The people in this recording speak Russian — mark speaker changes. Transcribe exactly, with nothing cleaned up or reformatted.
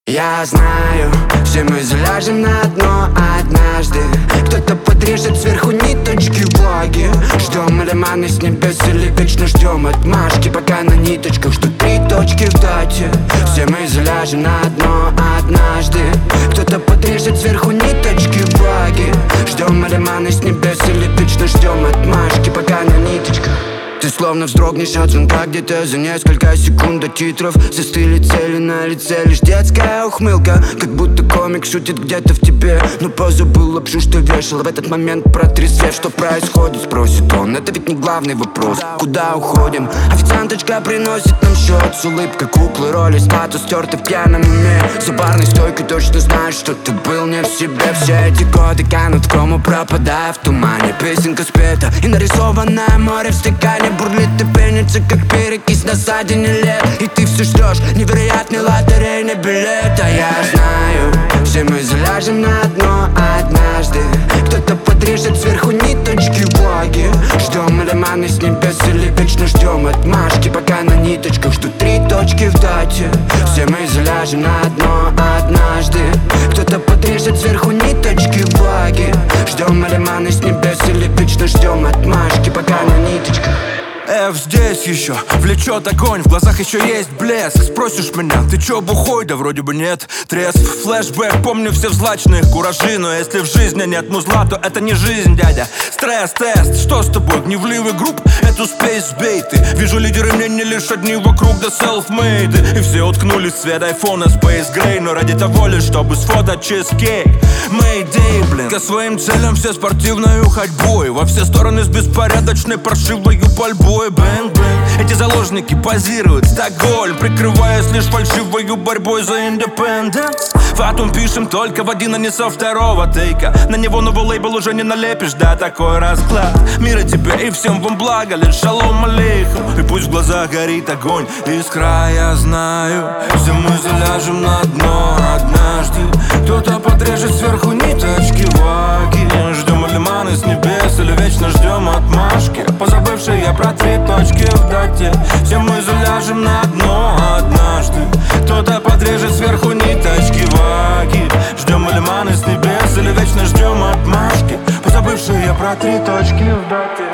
Speaker 1: Я знаю, все мы заляжем на дно однажды. Кто-то подрежет сверху ниточки влаги. Ждем лиманы с небес или вечно ждем отмашки, пока на ниточках ждут три точки в дате. Все мы заляжем на дно однажды. Кто-то подрежет сверху ниточки влаги. Ждем лиманы с небес или вечно ждем отмашки, пока на ниточках. Ты словно вздрогнешь от звонка где-то за несколько секунд до титров. Застыли цели на лице, лишь детская ухмылка, как будто комик шутит где-то в тебе. Но позабыл лапшу, что вешал. В этот момент протрезвев, что происходит, спросит он. Это ведь не главный вопрос, куда уходим? Официанточка приносит нам счет с улыбкой куклы роли. Статус стертый в пьяном уме. За барной стойкой точно знаешь, что ты был не в себе. Все эти годы канут в кому, пропадая в тумане. Песенка спета и нарисованное море в стакане бурлит и пенится, как перекись на ссадине лет. И ты все ждешь невероятный лотерейный билет. А я знаю, все мы заляжем на дно однажды. Кто-то подрежет сверху ниточки влаги. Ждем лиманы с небес или вечно ждем отмашки, пока на ниточках ждут три точки в дате. Все мы заляжем на дно однажды. Кто-то подрежет сверху ниточки влаги. Ждем лиманы с небес или вечно ждем отмашки, пока на ниточках.
Speaker 2: F здесь еще влечет огонь, в глазах еще есть блеск. Спросишь меня, ты чё бухой? Да вроде бы нет. Трезв, флешбэк, помню все взлачные куражи. Но если в жизни нет музла, то это не жизнь, дядя. Стресс-тест, что с тобой? Гневливый групп? Это успей сбей ты. Вижу лидеры мнений лишь одни вокруг, да self-made. И все уткнулись в свет айфона Space Gray, но ради того лишь, чтобы сфотать чизкейк. Mayday, блин, ко своим целям все спортивною ходьбой. Во все стороны с беспорядочной паршивою пальбой. Бэнг-бэнг, эти заложники позируют Стокгольм, прикрываясь лишь фальшивою борьбой за индепенденс. Фатум пишем только в один, а не со второго тейка. На него новый лейбл уже не налепишь, да, такой расклад. Мира тебе и всем вам благо, лишь шалом алейхум. И пусть в глазах горит огонь, искра, я знаю. Все мы заляжем на дно однажды. Кто-то подрежет сверху ниточки ваги. Ждем лиманы с небес или вечно ждем отмашки, позабывшие я про три точки в дате. Все мы заляжем на дно однажды. Кто-то подрежет сверху ниточки ваги. Ждем лиманы с небес или вечно ждем отмашки, позабывшие я про три точки в дате.